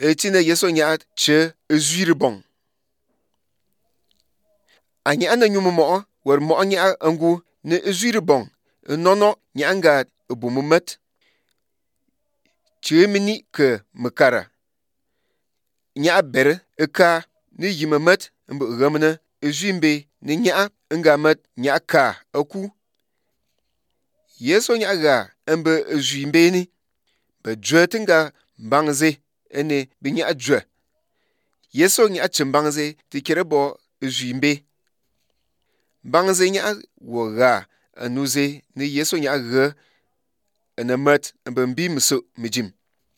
Tina Yesu nya che zui bon. Anya na nyum mo wer mo nya ngu ne zui bon. Nono nya nga bumumet. Che mini ke mekara. Nya ber ka ni yimemet mbe gamne zui mbe ni nya nga met nya ka aku. Yesu nya ga mbe zui mbe ni. Be dwet nga mbangze ene bi nya dwe. Yesu nya chimbangze ti kere bo zui mbe. Mbangze nya wo ga anuze ni Yesu nya ge ene met mbe mbi mso mijim.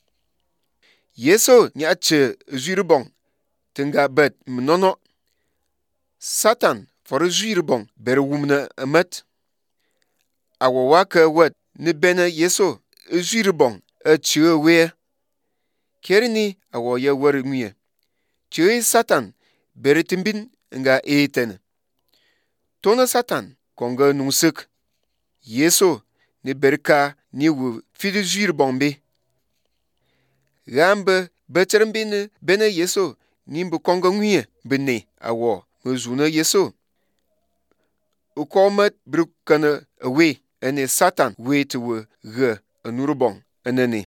Yesu nya che zui bon tinga bet mnono. Satan for zui bon ber wumne met. Awo wa ke wet ni bene Yesu zui bon che we. Kerini awo ye wer nwie. Che Satan ber timbin nga eten. Tona Satan konga nungsik. Yesu ni berka ni wu fidi zui bon be. Gambe becherembe ni bene Yesu ni mbe konga nwie bene awo mezuna Yesu. Ukomet brukane we ene Satan we te we ge anurubong enene.